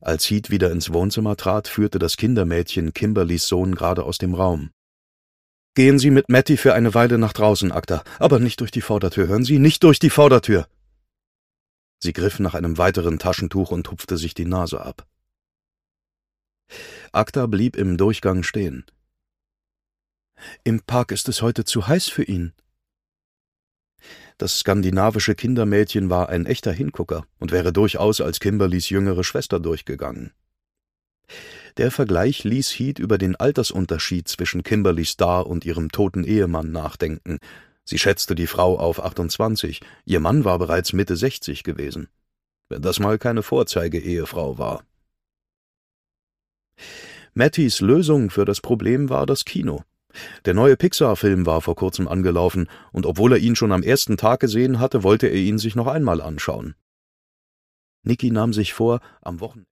Als Heath wieder ins Wohnzimmer trat, führte das Kindermädchen Kimberlys Sohn gerade aus dem Raum. »Gehen Sie mit Matty für eine Weile nach draußen, Acta, aber nicht durch die Vordertür, hören Sie, nicht durch die Vordertür!« Sie griff nach einem weiteren Taschentuch und tupfte sich die Nase ab. Acta blieb im Durchgang stehen. »Im Park ist es heute zu heiß für ihn.« Das skandinavische Kindermädchen war ein echter Hingucker und wäre durchaus als Kimberlys jüngere Schwester durchgegangen. Der Vergleich ließ Heath über den Altersunterschied zwischen Kimberly Starr und ihrem toten Ehemann nachdenken. Sie schätzte die Frau auf 28, ihr Mann war bereits Mitte 60 gewesen. Wenn das mal keine Vorzeige-Ehefrau war. Mattys Lösung für das Problem war das Kino. Der neue Pixar-Film war vor kurzem angelaufen, und obwohl er ihn schon am ersten Tag gesehen hatte, wollte er ihn sich noch einmal anschauen. Nicky nahm sich vor, am Wochenende